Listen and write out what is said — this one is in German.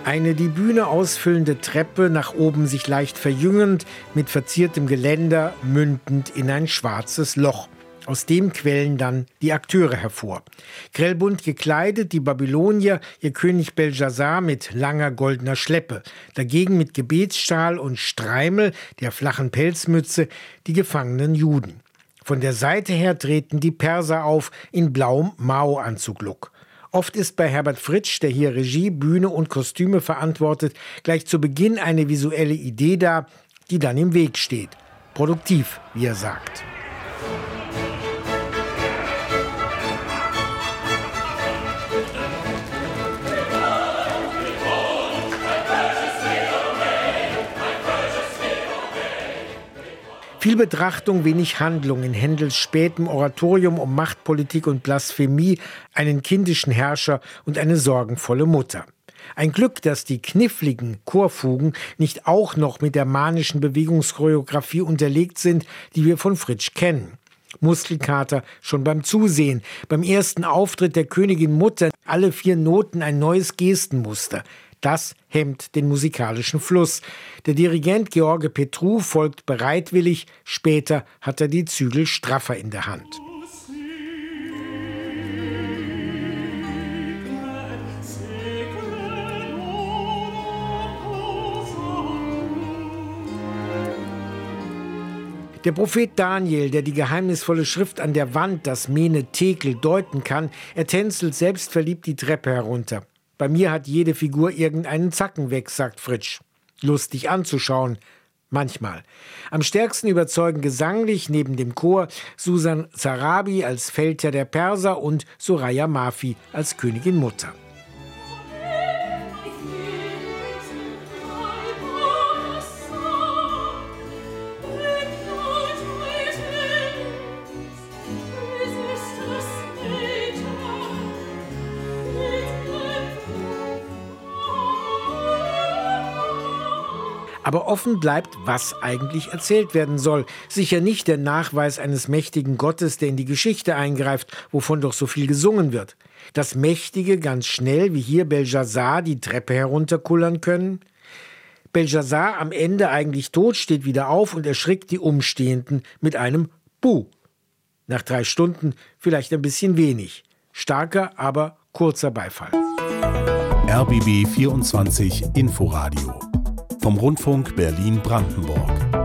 Eine die Bühne ausfüllende Treppe, nach oben sich leicht verjüngend, mit verziertem Geländer, mündend in ein schwarzes Loch. Aus dem quellen dann die Akteure hervor. Grellbunt gekleidet, die Babylonier, ihr König Belshazzar mit langer goldener Schleppe. Dagegen mit Gebetsschal und Streimel, der flachen Pelzmütze, die gefangenen Juden. Von der Seite her treten die Perser auf, in blauem Mao-Anzuglook. Oft ist bei Herbert Fritsch, der hier Regie, Bühne und Kostüme verantwortet, gleich zu Beginn eine visuelle Idee da, die dann im Weg steht. Produktiv, wie er sagt. Viel Betrachtung, wenig Handlung in Händels spätem Oratorium um Machtpolitik und Blasphemie, einen kindischen Herrscher und eine sorgenvolle Mutter. Ein Glück, dass die kniffligen Chorfugen nicht auch noch mit der manischen Bewegungschoreografie unterlegt sind, die wir von Fritsch kennen. Muskelkater schon beim Zusehen. Beim ersten Auftritt der Königin Mutter alle 4 Noten ein neues Gestenmuster. Das hemmt den musikalischen Fluss. Der Dirigent George Petrou folgt bereitwillig, später hat er die Zügel straffer in der Hand. Der Prophet Daniel, der die geheimnisvolle Schrift an der Wand, das Mene Tekel, deuten kann, er tänzelt selbstverliebt die Treppe herunter. Bei mir hat jede Figur irgendeinen Zacken weg, sagt Fritsch. Lustig anzuschauen, manchmal. Am stärksten überzeugen gesanglich neben dem Chor Susan Sarabi als Feldherr der Perser und Soraya Mafi als Königin Mutter. Aber offen bleibt, was eigentlich erzählt werden soll. Sicher nicht der Nachweis eines mächtigen Gottes, der in die Geschichte eingreift, wovon doch so viel gesungen wird. Dass Mächtige ganz schnell, wie hier Belshazzar, die Treppe herunterkullern können. Belshazzar am Ende eigentlich tot, steht wieder auf und erschrickt die Umstehenden mit einem Buh. Nach 3 Stunden vielleicht ein bisschen wenig. Starker, aber kurzer Beifall. RBB 24 Inforadio vom Rundfunk Berlin-Brandenburg.